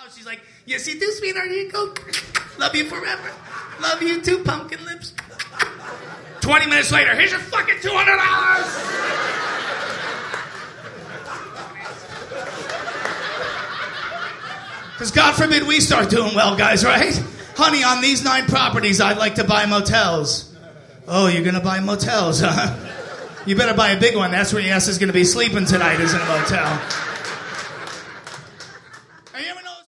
She's like, yes, you do, sweetheart. Here you go. Love you forever. Love you too, pumpkin lips. 20 minutes later, here's your fucking $200. Because God forbid we start doing well, guys, right? Honey, on these 9 properties, I'd like to buy motels. Oh, you're going to buy motels, huh? You better buy a big one. That's where your ass is going to be sleeping tonight, is in a motel.